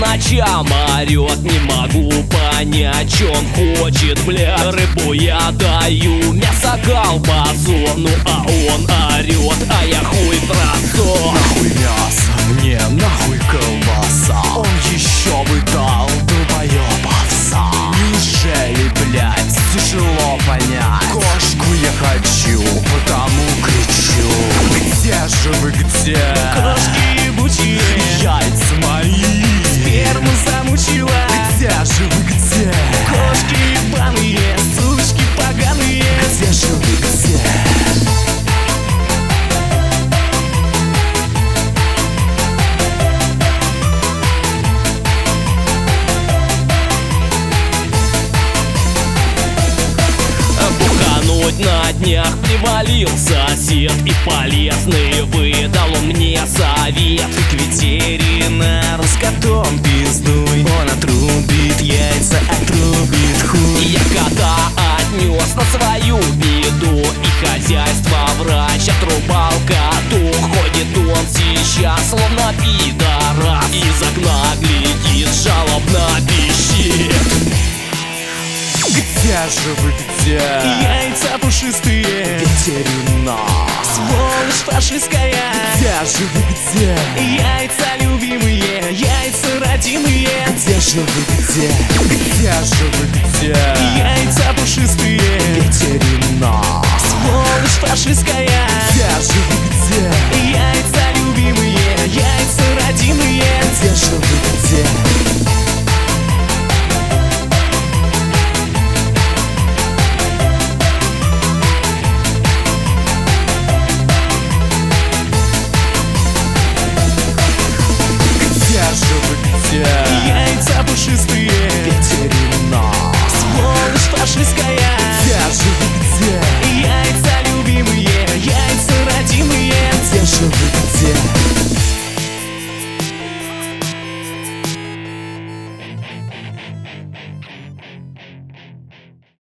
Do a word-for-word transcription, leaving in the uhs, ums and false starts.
ночам орёт, не могу понять, чё он хочет, бля. Рыбу я даю, мясо, колбасу, ну а он орёт, а я хуй трасу. Нахуй мясо, мне нахуй колбаса. Он еще бы дал долбоёб овса. Неужели, блядь, тяжело понять? Кошку я хочу, потому кричу. Где же вы, где? Кошки ебучие, яйца мои, сперму замучила. где же вы, где? Кошки ебаные, сучки поганые. Где же вы, где? На днях привалил сосед, и полезный выдал он мне совет. К ветеринару с котом пиздуй, он отрубит яйца, отрубит хуй. Я кота отнес на свою беду, и хозяйство врач отрубал коту. Ходит он сейчас словно пидорас, из окна глядит, жалобно пищит. Где же вы, где? Яйца пушистые, Ветеринар, сволочь фашистская. где же вы, где? Яйца любимые, яйца родимые. Где же вы, где? Где же вы, где? Яйца пушистые, Ветеринар, сволочь фашистская. где же вы, где? Яйца любимые, яйца родимые. Где же вы, где? Яйца пушистые, Ветеринар, сволочь фашистская. где же вы, где? Яйца любимые, яйца родимые. Где же вы,